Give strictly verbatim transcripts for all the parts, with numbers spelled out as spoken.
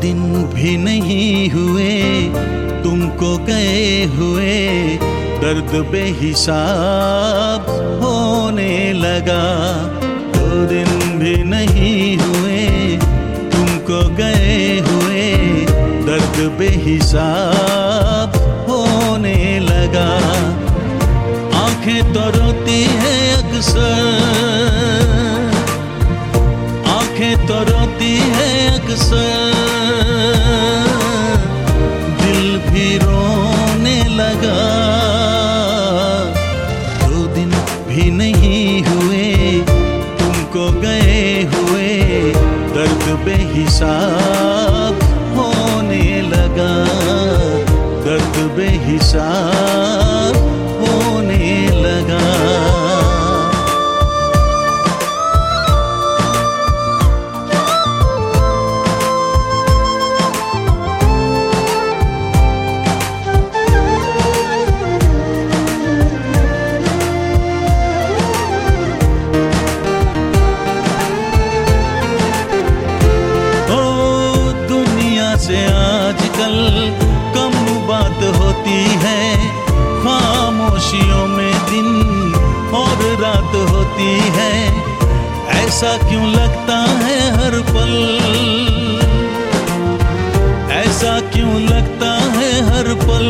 दिन भी नहीं हुए तुमको गए हुए, दर्द बेहिसाब होने लगा। दो दिन भी नहीं हुए तुमको गए हुए, दर्द बेहिसाब होने लगा। आंखें तो रोती है अक्सर, आंखें तो रोती है अक्सर, दिल भी रोने लगा। दो दिन भी नहीं हुए तुमको गए हुए, दर्द बेहिसाब होने लगा, दर्द बेहिसाब होने लगा। से आजकल कम बात होती है, खामोशियों में दिन और रात होती है। ऐसा क्यों लगता है हर पल, ऐसा क्यों लगता है हर पल,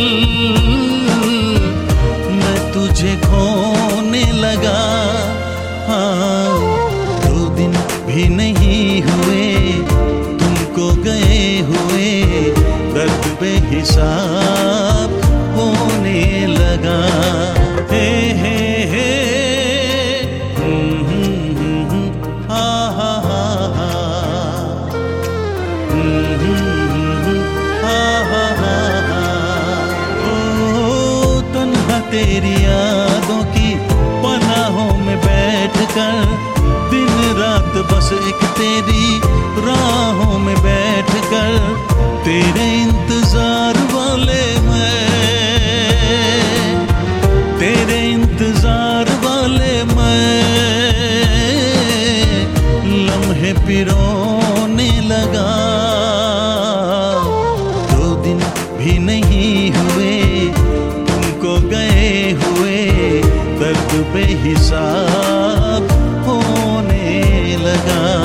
मैं तुझे खोने लगा। हाँ, दो दिन भी नहीं हुए तुमको गए हुए, दर्द बेहिसाब होने लगा। हे हे हे हा हा हा हा हा हा हा। ओ तन्हा तेरी यादों की पनाहों में बैठकर, दिन रात बस एक तेरी राहों में बैठकर, तेरे इंतजार वाले मैं, तेरे इंतजार वाले मैं, लम्हे पिरोने लगा। दो दिन भी नहीं हुए तुमको गए हुए, दर्द बेहिसाब होने लगा।